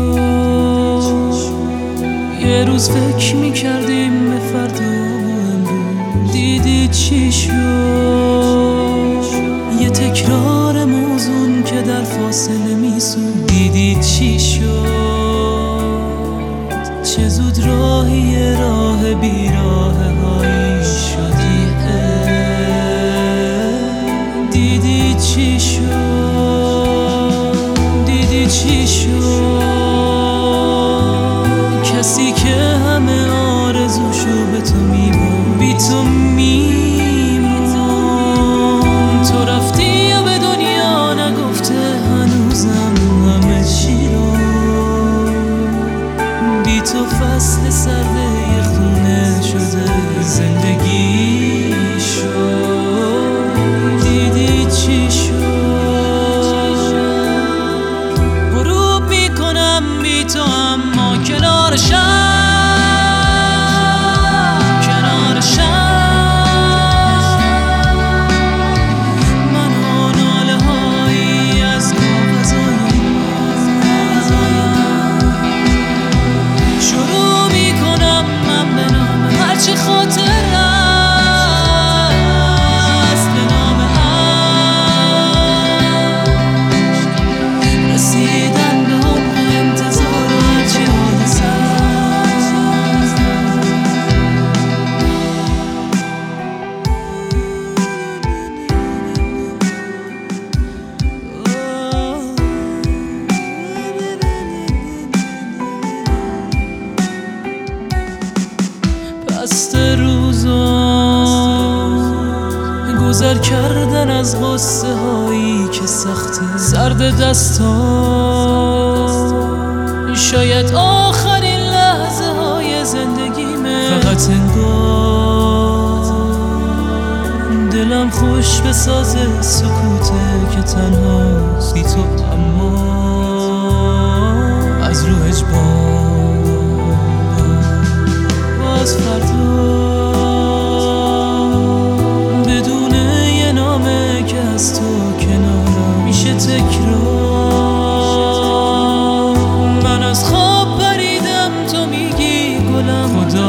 یه روز فکر میکردیم به فردا امروز دیدی چی شد؟ یه تکرار موزون که در فاصله میسون دیدی چی شد؟ چه زود راهی راه بیراه هایی شدی دیدی چی شد؟ دیدی چی شد؟ کسی که همه آرزوشو به تو میبود بی تو میمون تو رفتی یا به دنیا نگفته هنوزم همه چی رو بی تو فصل سرده خونه شده زندگی شد دیدی چی شد؟ غروب میکنم بی تو اما کنار من و ناله هایی از کاغذایم شروع میکنم من به نام هرچی خاطر است به نام عشق رسیدن به حب انتظار هرچی حادثه پست روزا گذر کردن از غصه هایی که سخته سرد دستا شاید آخرین لحظه های زندگیمه فقط انگار دلم خوش بسازه سکوته که تنهاست بی تو اما از رو اجبار باز فردا بدون یه نامه که از تو کنارم میشه تکرار من از خواب پریدم تو میگی گلم خدا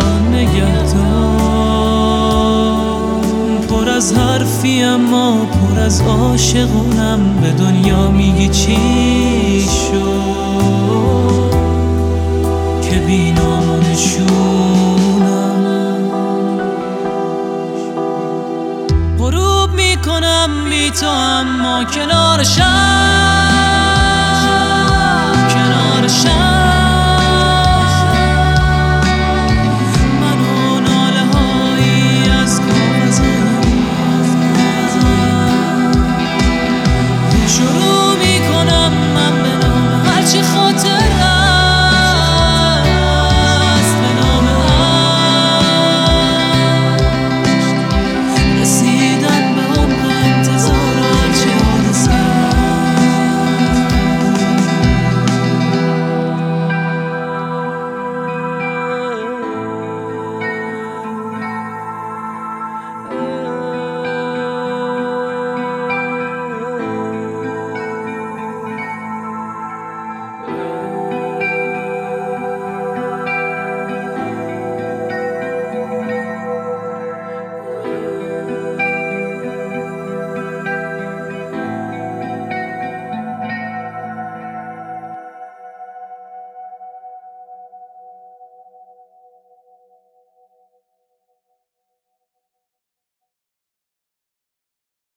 نگهدار پر از حرفی اما پر از عاشقونم به دنیا میگی چی شد که بی نام و نشونم غروب میکنم بی تو اما کنار